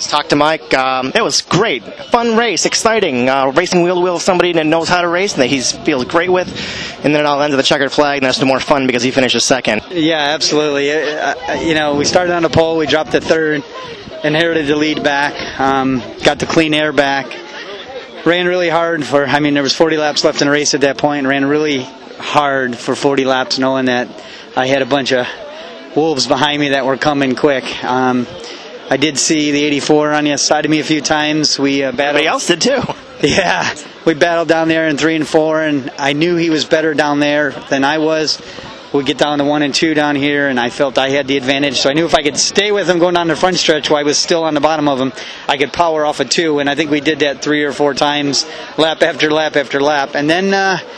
Let's talk to Mike. It was great. Fun race, exciting. Racing wheel to wheel with somebody that knows how to race and that he feels great with. And then it all ends with a checkered flag, and that's the more fun because he finishes second. Yeah, absolutely. We started on the pole, we dropped to third, inherited the lead back, got the clean air back. Ran really hard there was 40 laps left in the race at that point, and ran really hard for 40 laps knowing that I had a bunch of wolves behind me that were coming quick. I did see the 84 on the side of me a few times. Everybody else did too. Yeah, we battled down there in 3 and 4, and I knew he was better down there than I was. We'd get down to 1 and 2 down here, and I felt I had the advantage. So I knew if I could stay with him going down the front stretch while I was still on the bottom of him, I could power off a 2, and I think we did that 3 or 4 times, lap after lap after lap. And then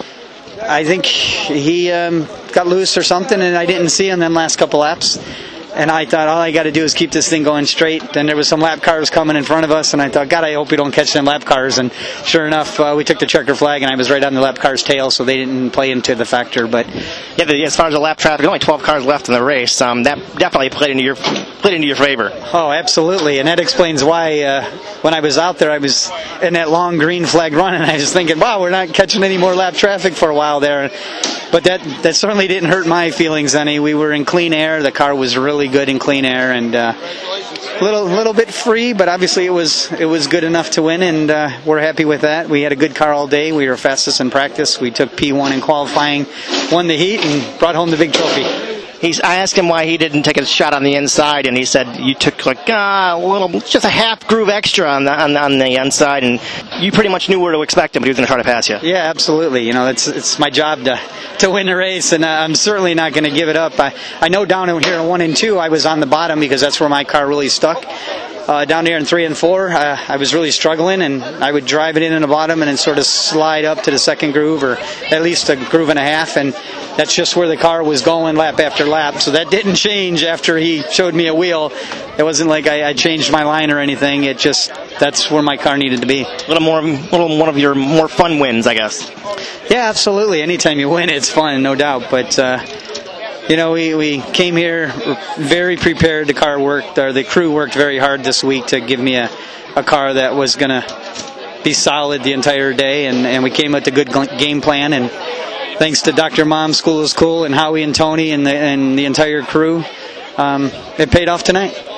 I think he got loose or something, and I didn't see him then last couple laps. And I thought, all I got to do is keep this thing going straight. Then there was some lap cars coming in front of us, and I thought, God, I hope we don't catch them lap cars. And sure enough, we took the checker flag, and I was right on the lap car's tail, so they didn't play into the factor. But yeah, as far as the lap traffic, only 12 cars left in the race. That definitely played into your favor. Oh, absolutely, and that explains why when I was out there, I was in that long green flag run, and I was thinking, wow, we're not catching any more lap traffic for a while there. But that certainly didn't hurt my feelings any. We were in clean air. The car was really good in clean air, and a little bit free, but obviously it was good enough to win, and we're happy with that. We had a good car all day. We were fastest in practice. We took P1 in qualifying, won the heat, and brought home the big trophy. I asked him why he didn't take a shot on the inside, and he said you took just a half groove extra on the inside, and you pretty much knew where to expect him, but he was going to try to pass you. Yeah, absolutely. It's my job to win the race, and I'm certainly not going to give it up. I know down here in 1 and 2, I was on the bottom because that's where my car really stuck. Down here in 3 and 4, I was really struggling, and I would drive it in the bottom and then sort of slide up to the second groove, or at least a groove and a half, and that's just where the car was going lap after lap. So that didn't change after he showed me a wheel. It wasn't like I changed my line or anything. That's where my car needed to be. A little one of your more fun wins, I guess. Yeah, absolutely. Anytime you win, it's fun, no doubt. But we came here very prepared. The crew worked very hard this week to give me a car that was going to be solid the entire day, and we came with a good game plan. And thanks to Dr. Mom, School is Cool, and Howie and Tony and the entire crew, it paid off tonight.